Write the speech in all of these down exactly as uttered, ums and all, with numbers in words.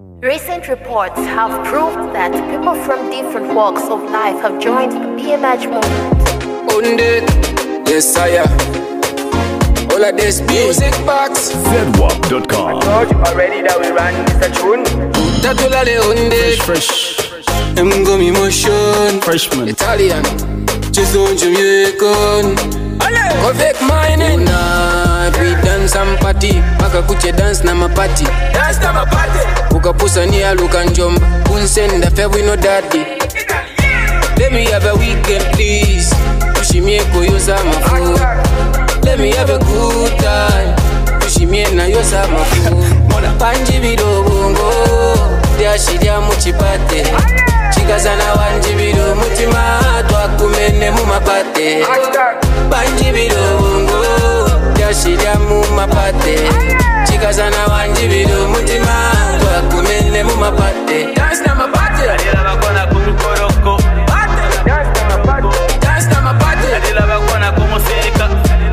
Recent reports have proved that people from different walks of life have joined the B M H movement. Unde, yes I am. All of this music box. Zedwap dot com. I told you already that we ran Mister Tune. Tatulale unde. Fresh, fresh. Mgomi motion. Freshman. Italian. Chizo Jamaican. Avec mining. Tonight we dance and party. Maka kuche dance na mapati. Dance na mapati. Ukapusa ni aluka njomba. Unsenda fe we no daddy. Let me have a weekend please. Ushimie koyoza mafu. Let me have a good time. Ushimie na yoza mafu. Panji bido bongo. Dia shidia muchipate. Chikazana wanji bido mutima. Twakumene mumapate. Panji bido bongo. Dia shidia mumapate. Chikazana wanji bido mutima. Twakumene mumapate. Dance na mapate. Adila bakona kumkoroko. Dance na mapate. Dance na mapate. Adila bakona kumusika.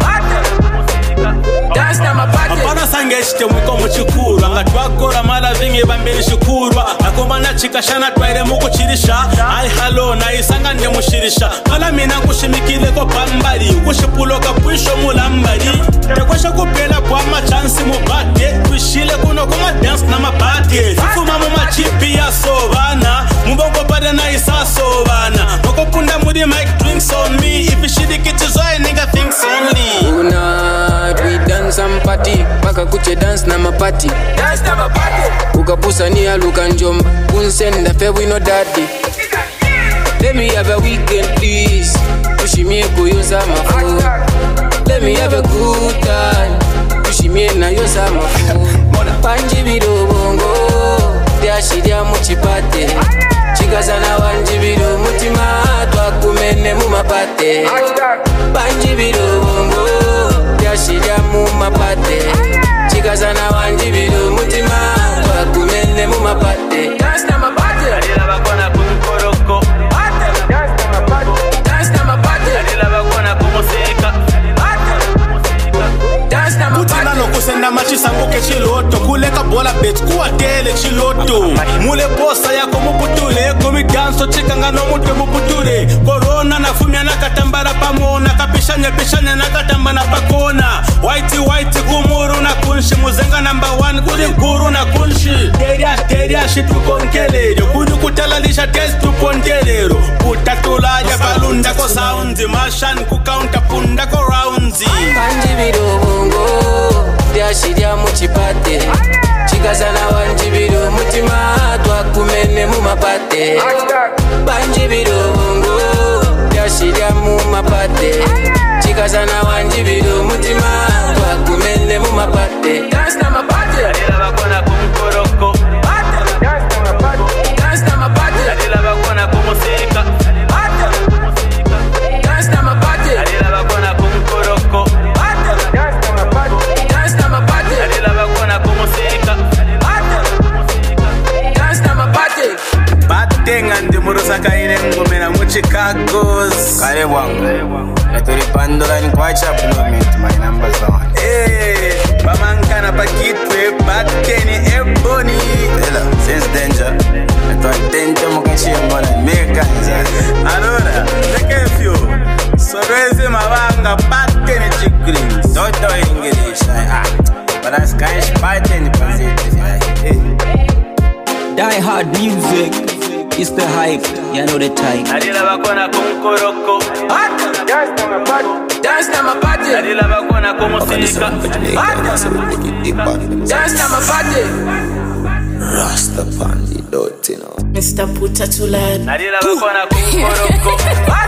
Dance na mapate. Apana sangeshite mwiko muchikuru anga twakora mara vingi bambiri shikurwa nakoma na chikashana twaire mukuchirisha ai halo na isanga nde mushirisha kala mina kushimikile ko pambari kushipuloka pwisho mulambari tekwesha kupela kwa ma chance mu bate kwishile kuno kuma dance na mapate fuma mu machipi ya sovana mubongo pade na isa sovana makopunda muri mic drinks on me if shidikiti zoe nigga thinks only Tonight we dance and party. Maka kuche dance na mapati. Dance na mapati. Ukapusa ni aluka njomba. Unsenda fe we no daddy. Let me have a weekend please. Ushimie koyoza mafu. Let me have a good time. Ushimie na yoza mafu. Panji bido bongo. Dia shidia muchipate. Chikazana wanji bido mutima. Twakumene mumapate. Panji bido bongo. Dia shidia mumapate. Chikazana wanji bido mutima. Twakumene mumapate. Dance na mapate. Adila bakona kumkoroko. Dance na mapati. Dance na mapate. Adila bakona kumusika. Dance na Kutina mapate. no kusenda machisanguke chiloto kuleka bola bet kuwatele chiloto mule posa yako muputule komi danso chikanga no mute muputule corona na fumya na katambara pamona kapishanya pishanya na katambana pakona white white kumuru na kunshi muzenga number one kuri guru na kunshi deria deria shitu konkelero kuri kutalalisha test tu pondelero kutatula ya balunda ko sounds mashan ku counter punda ko rounds Panji bido bongo. Dia shidia muchipate. Chikazana wanji bido mutima. Twakumene mumapate. Panji bido bongo. Dia shidia mumapate. Chikazana wanji bido mutima. Twakumene mumapate. Dance na mapate. Adila bakona kumkoroko. Dance na mapati. Dance na mapate. Adila bakona kumusika. Dance na mapate. Adila bakona kumkoroko. Dance na mapati. Dance na mapate. Adila bakona kumusika. Dance na mapate. Batenga ndi murusaka ine ngomera mu Chicago's Kale bwangu Naturipandola ni kwa chap moment my numbers on eh bamankana pakitwe bakeni ebony Hello, since danger Natwantente mukachimona mekanza alora lekefyo soreze mabanga bakeni chigrins Toto English ah But that's kind of fighting positive hey Die Hard Music, it's the hype, you know the type. Adila bakona kumkoroko. Dance na mapati. Dance na mapate. Adila bakona kumusika. Dance na mapate. Rasta Pandi Dot, you know Mister Putatulad. Adila bakona kumkoroko.